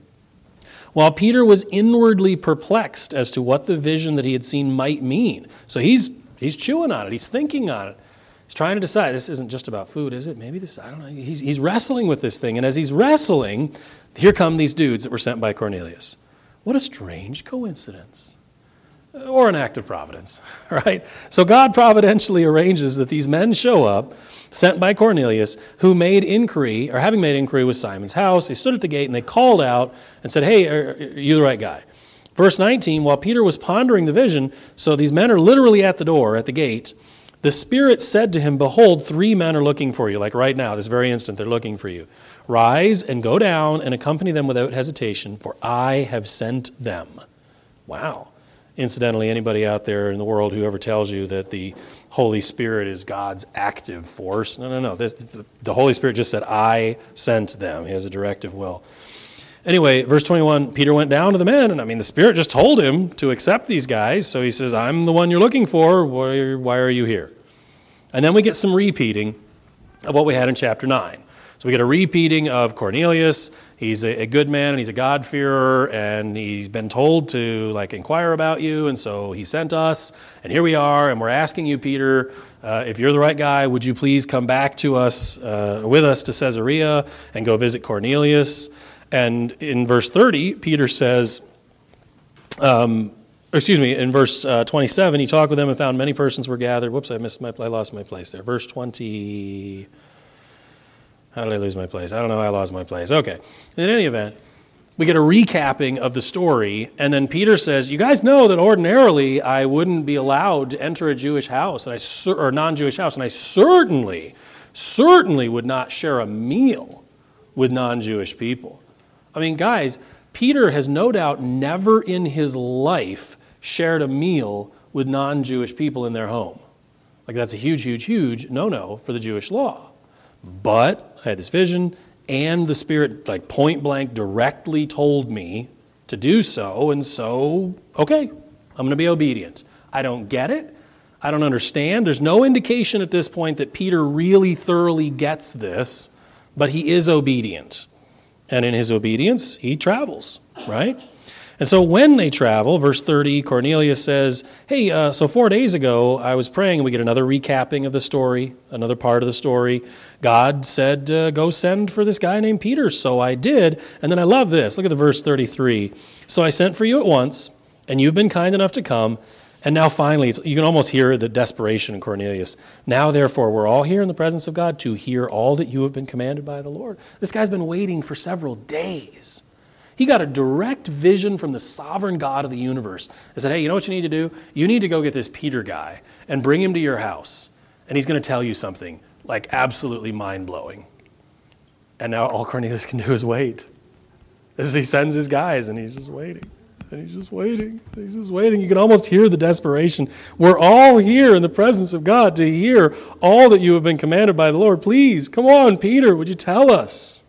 While Peter was inwardly perplexed as to what the vision that he had seen might mean. So he's he's chewing on it. He's thinking on it. He's trying to decide, this isn't just about food, is it? Maybe this, I don't know. He's, he's wrestling with this thing. And as he's wrestling, here come these dudes that were sent by Cornelius. What a strange coincidence. Or an act of providence, right? So God providentially arranges that these men show up, sent by Cornelius, who made inquiry, or having made inquiry with Simon's house. They stood at the gate and they called out and said, hey, are, are you the right guy? Verse nineteen, while Peter was pondering the vision, so these men are literally at the door, at the gate, the Spirit said to him, behold, three men are looking for you. Like right now, this very instant, they're looking for you. Rise and go down and accompany them without hesitation, for I have sent them. Wow. Incidentally, anybody out there in the world who ever tells you that the Holy Spirit is God's active force, no, no, no. This, this, the Holy Spirit just said, I sent them. He has a directive will. Anyway, verse twenty-one, Peter went down to the men, and I mean, the Spirit just told him to accept these guys, so he says, I'm the one you're looking for. Why, why are you here? And then we get some repeating of what we had in chapter nine. So we get a repeating of Cornelius. He's a, a good man, and he's a God-fearer, and he's been told to, like, inquire about you, and so he sent us, and here we are, and we're asking you, Peter, uh, if you're the right guy, would you please come back to us, uh, with us to Caesarea and go visit Cornelius? And in verse thirty, Peter says, um, excuse me, in verse uh, twenty-seven, he talked with them and found many persons were gathered. Whoops, I missed my, I lost my place there. Verse twenty, how did I lose my place? I don't know how I lost my place. Okay, in any event, we get a recapping of the story, and then Peter says, you guys know that ordinarily I wouldn't be allowed to enter a Jewish house, and I or non-Jewish house, and I certainly, certainly would not share a meal with non-Jewish people. I mean, guys, Peter has no doubt never in his life shared a meal with non-Jewish people in their home. Like, that's a huge, huge, huge no-no for the Jewish law. But I had this vision, and the Spirit, like, point blank directly told me to do so, and so, okay, I'm going to be obedient. I don't get it. I don't understand. There's no indication at this point that Peter really thoroughly gets this, but he is obedient. And in his obedience, he travels, right? And so when they travel, verse thirty, Cornelius says, hey, uh, so four days ago I was praying, and we get another recapping of the story, another part of the story. God said, uh, go send for this guy named Peter, so I did. And then I love this. Look at the verse thirty-three. So I sent for you at once, and you've been kind enough to come. And now finally, it's, you can almost hear the desperation in Cornelius. Now, therefore, we're all here in the presence of God to hear all that you have been commanded by the Lord. This guy's been waiting for several days. He got a direct vision from the sovereign God of the universe. He said, hey, you know what you need to do? You need to go get this Peter guy and bring him to your house. And he's going to tell you something like absolutely mind-blowing. And now all Cornelius can do is wait. As he sends his guys, and he's just waiting. And he's just waiting. He's just waiting. You can almost hear the desperation. We're all here in the presence of God to hear all that you have been commanded by the Lord. Please, come on, Peter, would you tell us?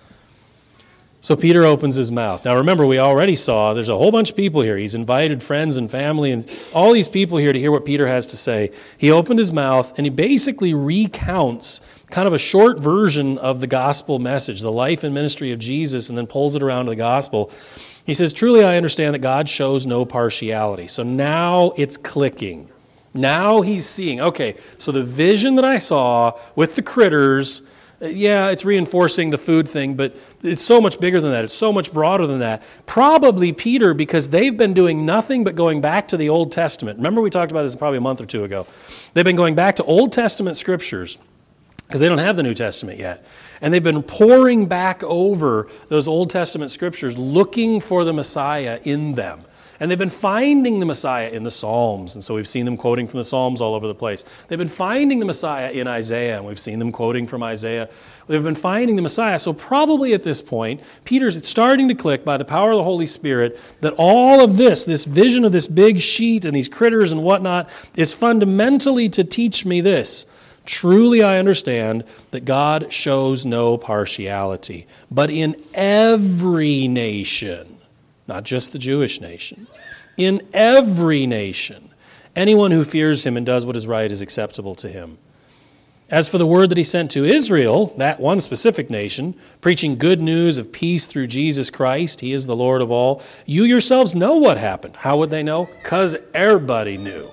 So Peter opens his mouth. Now remember, we already saw there's a whole bunch of people here. He's invited friends and family and all these people here to hear what Peter has to say. He opened his mouth and he basically recounts kind of a short version of the gospel message, the life and ministry of Jesus, and then pulls it around to the gospel. He says, truly I understand that God shows no partiality. So now it's clicking. Now he's seeing, okay, so the vision that I saw with the critters, yeah, it's reinforcing the food thing, but it's so much bigger than that. It's so much broader than that. Probably Peter, because they've been doing nothing but going back to the Old Testament. Remember we talked about this probably a month or two ago. They've been going back to Old Testament scriptures because they don't have the New Testament yet. And they've been poring back over those Old Testament scriptures, looking for the Messiah in them. And they've been finding the Messiah in the Psalms, and so we've seen them quoting from the Psalms all over the place. They've been finding the Messiah in Isaiah, and we've seen them quoting from Isaiah. They've been finding the Messiah. So probably at this point, Peter's it's starting to click by the power of the Holy Spirit that all of this, this vision of this big sheet and these critters and whatnot, is fundamentally to teach me this. Truly I understand that God shows no partiality, but in every nation, not just the Jewish nation, in every nation, anyone who fears him and does what is right is acceptable to him. As for the word that he sent to Israel, that one specific nation, preaching good news of peace through Jesus Christ, he is the Lord of all, you yourselves know what happened. How would they know? Because everybody knew.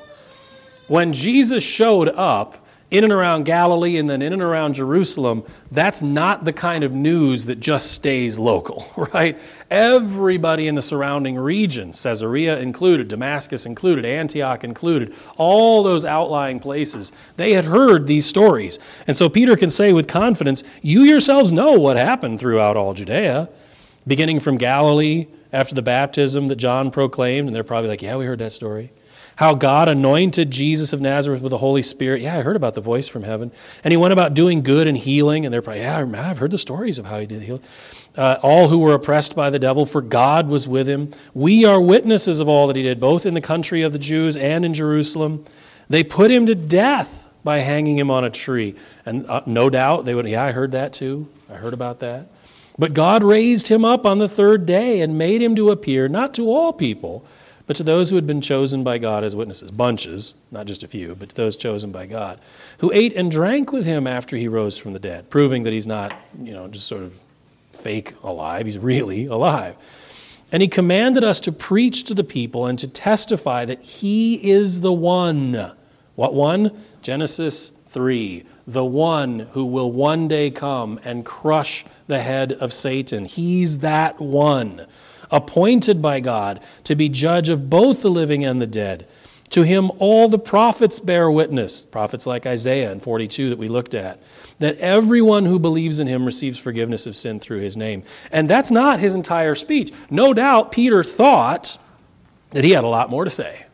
When Jesus showed up, in and around Galilee and then in and around Jerusalem, that's not the kind of news that just stays local, right? Everybody in the surrounding region, Caesarea included, Damascus included, Antioch included, all those outlying places, they had heard these stories. And so Peter can say with confidence, you yourselves know what happened throughout all Judea, beginning from Galilee after the baptism that John proclaimed, and they're probably like, yeah, we heard that story. How God anointed Jesus of Nazareth with the Holy Spirit. Yeah, I heard about the voice from heaven. And he went about doing good and healing. And they're probably, yeah, I've heard the stories of how he did heal. Uh, all who were oppressed by the devil, for God was with him. We are witnesses of all that he did, both in the country of the Jews and in Jerusalem. They put him to death by hanging him on a tree. And uh, no doubt they would, yeah, I heard that too. I heard about that. But God raised him up on the third day and made him to appear, not to all people, but to those who had been chosen by God as witnesses, bunches, not just a few, but to those chosen by God, who ate and drank with him after he rose from the dead, proving that he's not, you know, just sort of fake alive, he's really alive. And he commanded us to preach to the people and to testify that he is the one. What one? Genesis three. The one who will one day come and crush the head of Satan. He's that one, appointed by God to be judge of both the living and the dead. To him all the prophets bear witness, prophets like Isaiah in forty-two that we looked at, that everyone who believes in him receives forgiveness of sin through his name. And that's not his entire speech. No doubt Peter thought that he had a lot more to say.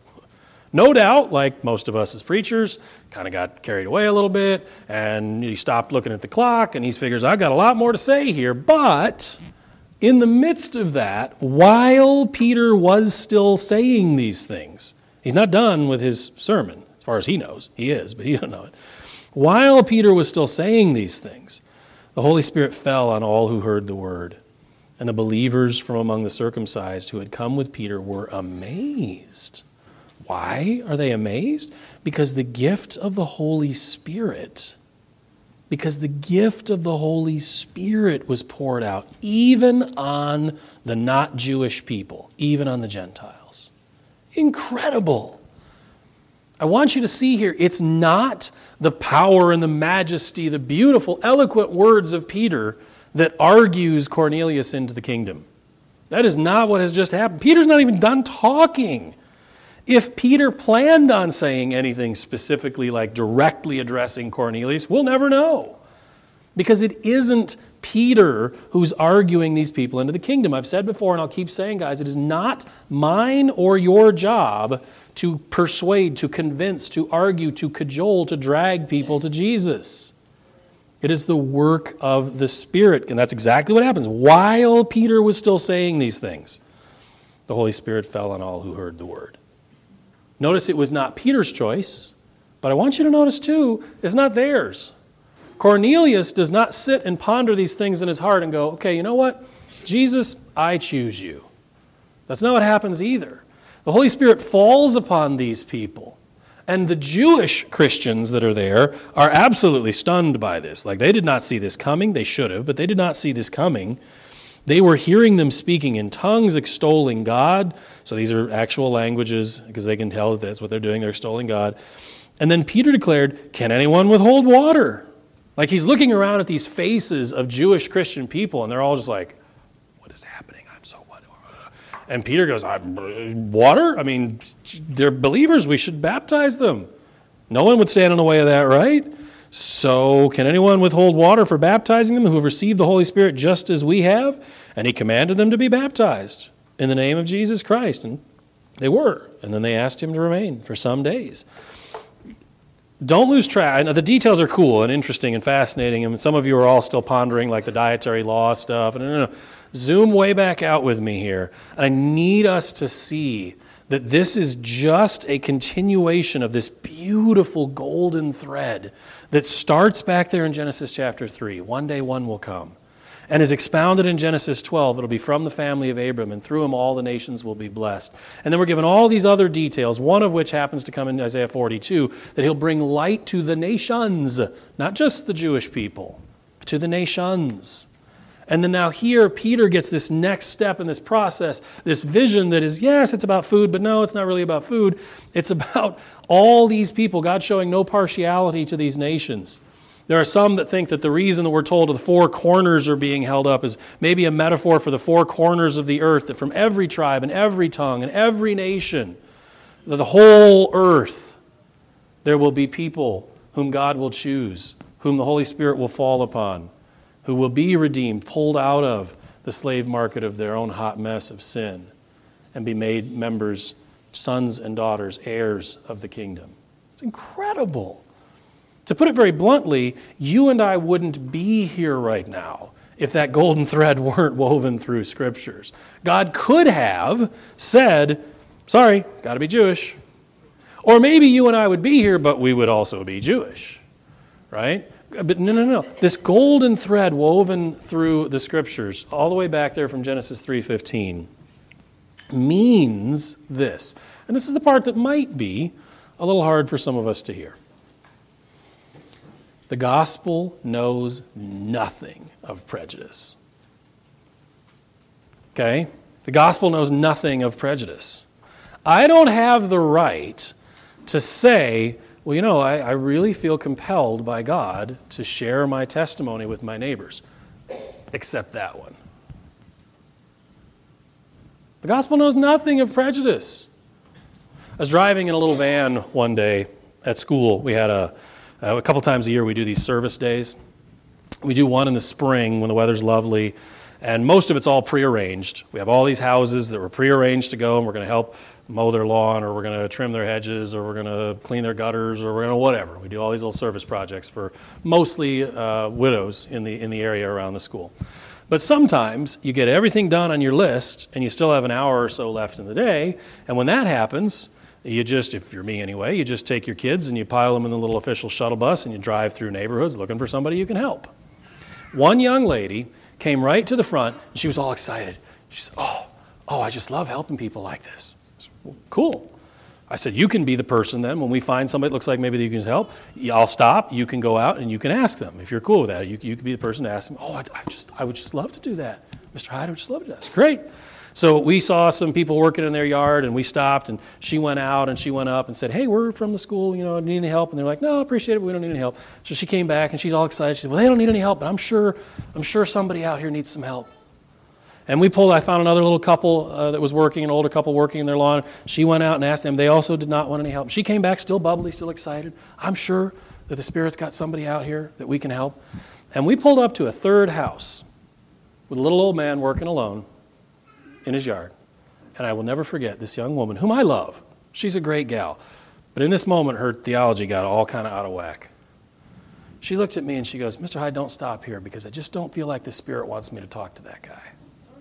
No doubt, like most of us as preachers, kind of got carried away a little bit, and he stopped looking at the clock, and he figures, I've got a lot more to say here, but in the midst of that, while Peter was still saying these things, he's not done with his sermon, as far as he knows. He is, but he don't know it. While Peter was still saying these things, the Holy Spirit fell on all who heard the word. And the believers from among the circumcised who had come with Peter were amazed. Why are they amazed? Because the gift of the Holy Spirit, because the gift of the Holy Spirit was poured out even on the not Jewish people, even on the Gentiles. Incredible. I want you to see here, it's not the power and the majesty, the beautiful, eloquent words of Peter that argues Cornelius into the kingdom. That is not what has just happened. Peter's not even done talking. If Peter planned on saying anything specifically like directly addressing Cornelius, we'll never know. Because it isn't Peter who's arguing these people into the kingdom. I've said before, and I'll keep saying, guys, it is not mine or your job to persuade, to convince, to argue, to cajole, to drag people to Jesus. It is the work of the Spirit, and that's exactly what happens. While Peter was still saying these things, the Holy Spirit fell on all who heard the word. Notice it was not Peter's choice, but I want you to notice too, it's not theirs. Cornelius does not sit and ponder these things in his heart and go, okay, you know what? Jesus, I choose you. That's not what happens either. The Holy Spirit falls upon these people. And the Jewish Christians that are there are absolutely stunned by this. Like, they did not see this coming. They should have, but they did not see this coming. They were hearing them speaking in tongues, extolling God. So these are actual languages because they can tell that that's what they're doing. They're extolling God. And then Peter declared, can anyone withhold water? Like, he's looking around at these faces of Jewish Christian people, and they're all just like, what is happening? I'm so what? And Peter goes, water? I mean, they're believers. We should baptize them. No one would stand in the way of that, right? So can anyone withhold water for baptizing them who have received the Holy Spirit just as we have? And he commanded them to be baptized in the name of Jesus Christ. And they were. And then they asked him to remain for some days. Don't lose track. The details are cool and interesting and fascinating, and some of you are all still pondering like the dietary law stuff. No, no, no. Zoom way back out with me here. I need us to see that this is just a continuation of this beautiful golden thread that starts back there in Genesis chapter three. One day one will come. And is expounded in Genesis twelve. It'll be from the family of Abram, and through him all the nations will be blessed. And then we're given all these other details, one of which happens to come in Isaiah forty-two, that he'll bring light to the nations, not just the Jewish people, but to the nations. And then now here, Peter gets this next step in this process, this vision that is, yes, it's about food, but no, it's not really about food. It's about all these people, God showing no partiality to these nations. There are some that think that the reason that we're told the four corners are being held up is maybe a metaphor for the four corners of the earth, that from every tribe and every tongue and every nation, the whole earth, there will be people whom God will choose, whom the Holy Spirit will fall upon, who will be redeemed, pulled out of the slave market of their own hot mess of sin, and be made members, sons and daughters, heirs of the kingdom. It's incredible. To put it very bluntly, you and I wouldn't be here right now if that golden thread weren't woven through scriptures. God could have said, sorry, got to be Jewish. Or maybe you and I would be here, but we would also be Jewish, right? But no, no, no. This golden thread woven through the scriptures, all the way back there from Genesis three fifteen, means this. And this is the part that might be a little hard for some of us to hear. The gospel knows nothing of prejudice. Okay? The gospel knows nothing of prejudice. I don't have the right to say, well, you know, I, I really feel compelled by God to share my testimony with my neighbors, except that one. The gospel knows nothing of prejudice. I was driving in a little van one day at school. We had a Uh, a couple times a year we do these service days. We do one in the spring when the weather's lovely, and most of it's all prearranged. We have all these houses that were prearranged to go, and we're going to help mow their lawn, or we're going to trim their hedges, or we're going to clean their gutters, or we're going to whatever. We do all these little service projects for mostly uh, widows in the in the area around the school. But sometimes you get everything done on your list, and you still have an hour or so left in the day, and when that happens, you just, if you're me anyway, you just take your kids and you pile them in the little official shuttle bus and you drive through neighborhoods looking for somebody you can help. One young lady came right to the front and she was all excited. She said, oh, oh, I just love helping people like this. I said, well, cool. I said, you can be the person then, when we find somebody that looks like maybe that you can help, I'll stop, you can go out and you can ask them. If you're cool with that, you, you can be the person to ask them, oh, I, I just, I would just love to do that. Mister Hyde, I would just love to do that. That's great. So we saw some people working in their yard, and we stopped, and she went out, and she went up and said, hey, we're from the school, you know, need any help? And they're like, no, I appreciate it, but we don't need any help. So she came back, and she's all excited. She said, well, they don't need any help, but I'm sure, I'm sure somebody out here needs some help. And we pulled, I found another little couple uh, that was working, an older couple working in their lawn. She went out and asked them. They also did not want any help. She came back still bubbly, still excited. I'm sure that the Spirit's got somebody out here that we can help. And we pulled up to a third house with a little old man working alone in his yard. And I will never forget this young woman, whom I love. She's a great gal. But in this moment, her theology got all kind of out of whack. She looked at me and she goes, Mister Hyde, don't stop here, because I just don't feel like the Spirit wants me to talk to that guy.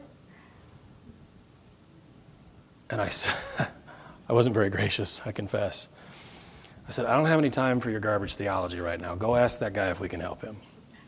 And I said, I wasn't very gracious, I confess. I said, I don't have any time for your garbage theology right now. Go ask that guy if we can help him.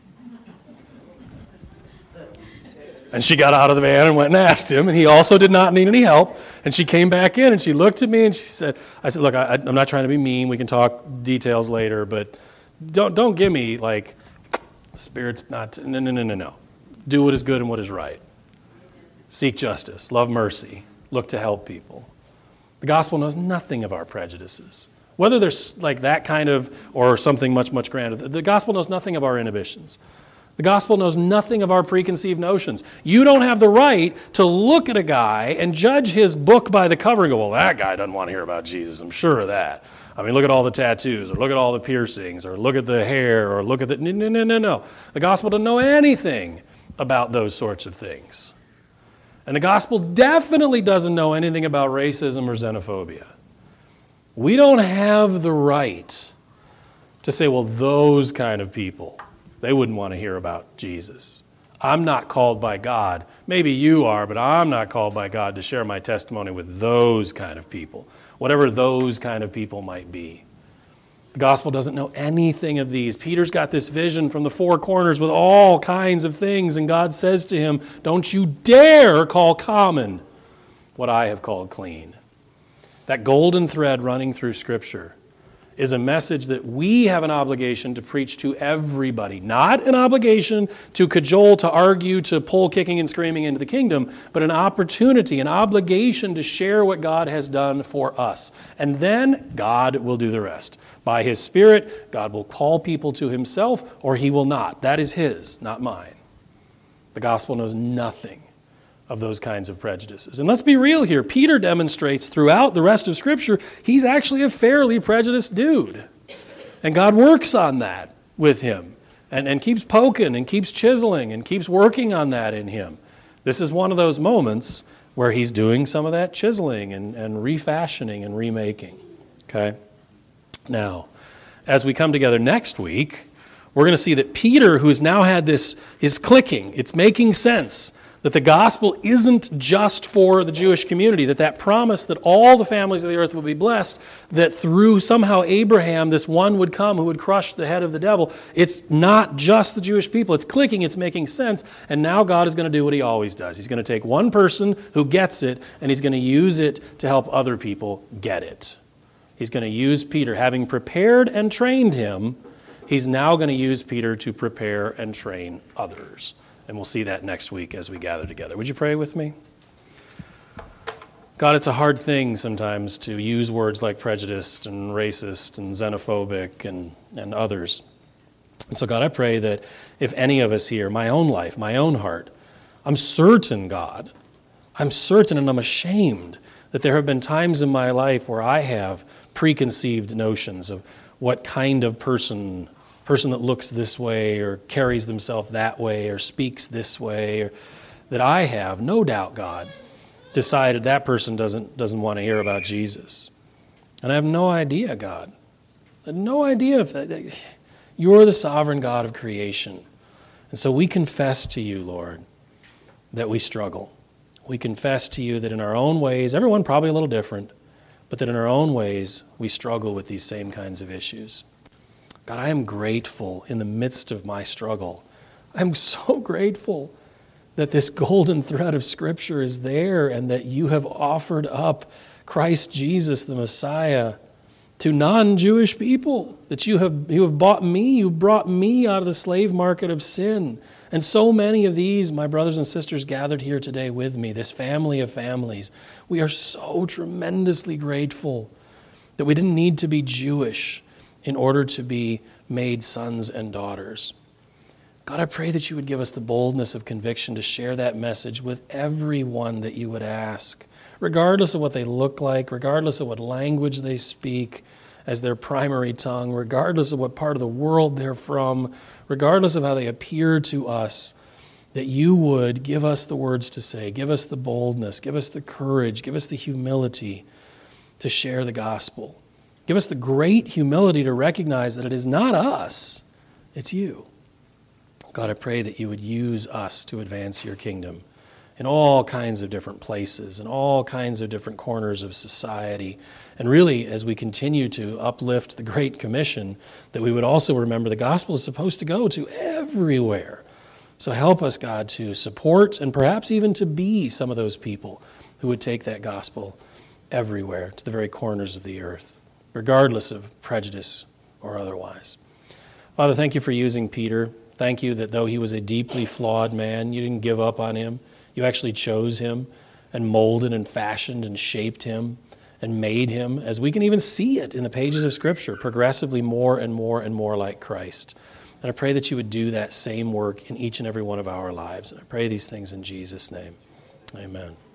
And she got out of the van and went and asked him, and he also did not need any help. And she came back in, and she looked at me, and she said, I said, look, I, I'm not trying to be mean. We can talk details later, but don't don't give me, like, the Spirit's not, no, no, no, no, no. Do what is good and what is right. Seek justice. Love mercy. Look to help people. The gospel knows nothing of our prejudices. Whether there's like that kind of, or something much, much grander, the gospel knows nothing of our inhibitions. The gospel knows nothing of our preconceived notions. You don't have the right to look at a guy and judge his book by the cover and go, well, that guy doesn't want to hear about Jesus. I'm sure of that. I mean, look at all the tattoos, or look at all the piercings, or look at the hair, or look at the... No, no, no, no, no. The gospel doesn't know anything about those sorts of things. And the gospel definitely doesn't know anything about racism or xenophobia. We don't have the right to say, well, those kind of people, they wouldn't want to hear about Jesus. I'm not called by God. Maybe you are, but I'm not called by God to share my testimony with those kind of people, whatever those kind of people might be. The gospel doesn't know anything of these. Peter's got this vision from the four corners with all kinds of things, and God says to him, don't you dare call common what I have called clean. That golden thread running through Scripture is a message that we have an obligation to preach to everybody. Not an obligation to cajole, to argue, to pull kicking and screaming into the kingdom, but an opportunity, an obligation to share what God has done for us. And then God will do the rest. By His Spirit, God will call people to Himself, or He will not. That is His, not mine. The gospel knows nothing of those kinds of prejudices. And let's be real here. Peter demonstrates throughout the rest of Scripture, he's actually a fairly prejudiced dude. And God works on that with him and, and keeps poking and keeps chiseling and keeps working on that in him. This is one of those moments where he's doing some of that chiseling and, and refashioning and remaking. Okay? Now, as we come together next week, we're going to see that Peter, who's now had this, is clicking. It's making sense. That the gospel isn't just for the Jewish community, that that promise that all the families of the earth will be blessed, that through somehow Abraham, this one would come who would crush the head of the devil. It's not just the Jewish people. It's clicking, it's making sense, and now God is going to do what He always does. He's going to take one person who gets it, and He's going to use it to help other people get it. He's going to use Peter. Having prepared and trained him, He's now going to use Peter to prepare and train others. And we'll see that next week as we gather together. Would you pray with me? God, it's a hard thing sometimes to use words like prejudiced and racist and xenophobic and, and others. And so, God, I pray that if any of us here, my own life, my own heart, I'm certain, God, I'm certain and I'm ashamed that there have been times in my life where I have preconceived notions of what kind of person person that looks this way or carries themselves that way or speaks this way, or that I have, no doubt, God, decided that person doesn't doesn't want to hear about Jesus. And I have no idea, God. I have no idea if that, that you're the sovereign God of creation. And so we confess to you, Lord, that we struggle. We confess to you that in our own ways, everyone probably a little different, but that in our own ways, we struggle with these same kinds of issues. God, I am grateful in the midst of my struggle. I'm so grateful that this golden thread of Scripture is there and that you have offered up Christ Jesus, the Messiah, to non-Jewish people, that you have, you have bought me, you brought me out of the slave market of sin. And so many of these, my brothers and sisters gathered here today with me, this family of families, we are so tremendously grateful that we didn't need to be Jewish in order to be made sons and daughters. God, I pray that you would give us the boldness of conviction to share that message with everyone that you would ask, regardless of what they look like, regardless of what language they speak as their primary tongue, regardless of what part of the world they're from, regardless of how they appear to us, that you would give us the words to say, give us the boldness, give us the courage, give us the humility to share the gospel. Give us the great humility to recognize that it is not us, it's you. God, I pray that you would use us to advance your kingdom in all kinds of different places, in all kinds of different corners of society. And really, as we continue to uplift the Great Commission, that we would also remember the gospel is supposed to go to everywhere. So help us, God, to support and perhaps even to be some of those people who would take that gospel everywhere, to the very corners of the earth, regardless of prejudice or otherwise. Father, thank you for using Peter. Thank you that though he was a deeply flawed man, you didn't give up on him. You actually chose him and molded and fashioned and shaped him and made him, as we can even see it in the pages of Scripture, progressively more and more and more like Christ. And I pray that you would do that same work in each and every one of our lives. And I pray these things in Jesus' name. Amen.